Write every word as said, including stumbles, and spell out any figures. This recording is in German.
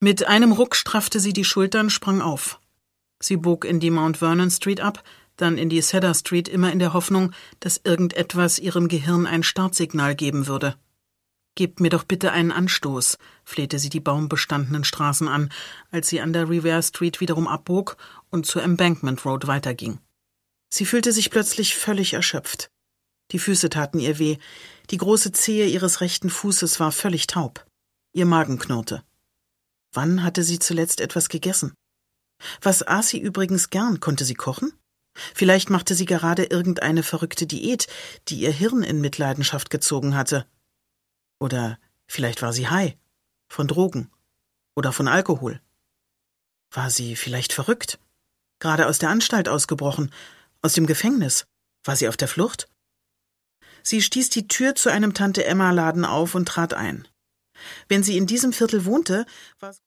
Mit einem Ruck straffte sie die Schultern, sprang auf. Sie bog in die Mount Vernon Street ab, dann in die Cedar Street, immer in der Hoffnung, dass irgendetwas ihrem Gehirn ein Startsignal geben würde. »Gebt mir doch bitte einen Anstoß«, flehte sie die baumbestandenen Straßen an, als sie an der Revere Street wiederum abbog und zur Embankment Road weiterging. Sie fühlte sich plötzlich völlig erschöpft. Die Füße taten ihr weh, die große Zehe ihres rechten Fußes war völlig taub. Ihr Magen knurrte. Wann hatte sie zuletzt etwas gegessen? Was aß sie übrigens gern? Konnte sie kochen? Vielleicht machte sie gerade irgendeine verrückte Diät, die ihr Hirn in Mitleidenschaft gezogen hatte. Oder vielleicht war sie high, von Drogen oder von Alkohol. War sie vielleicht verrückt? Gerade aus der Anstalt ausgebrochen, aus dem Gefängnis? War sie auf der Flucht? Sie stieß die Tür zu einem Tante-Emma-Laden auf und trat ein. Wenn sie in diesem Viertel wohnte, war